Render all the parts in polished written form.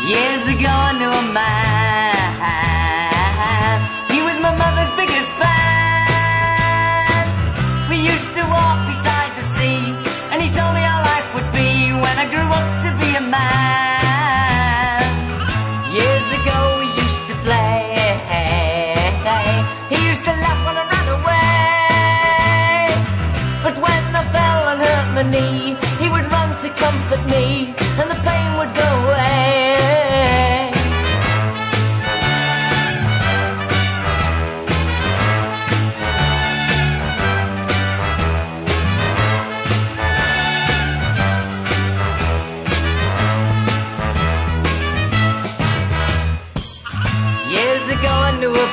Years ago I knew a man. He was my mother's biggest fan. We used to walk beside the sea, and he told me how life would be when I grew up to be a man. Years ago we used to play. He used to laugh when I ran away. But when I fell and hurt my knee, he would run to comfort me, and the pain would go away. Years ago I knew a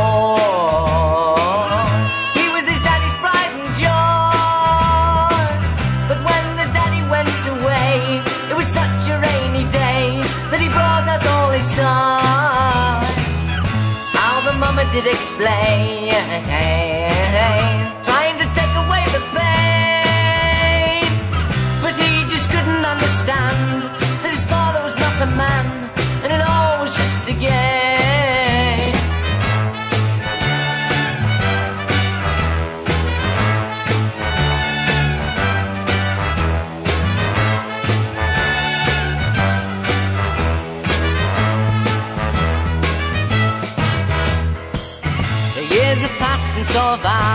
boy. He was his daddy's pride and joy. But when the daddy went away, it was such a rainy day that he brought out all his sons. How the mama did explain, trying to take away the pain. But he just couldn't understand that his father was not a man, and it all was just a game. The years have passed and so have I,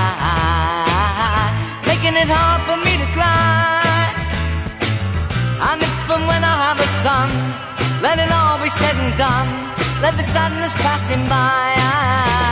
making it hard for me to cry. And if and when I have a son, let it all be said and done, let the sadness pass him by.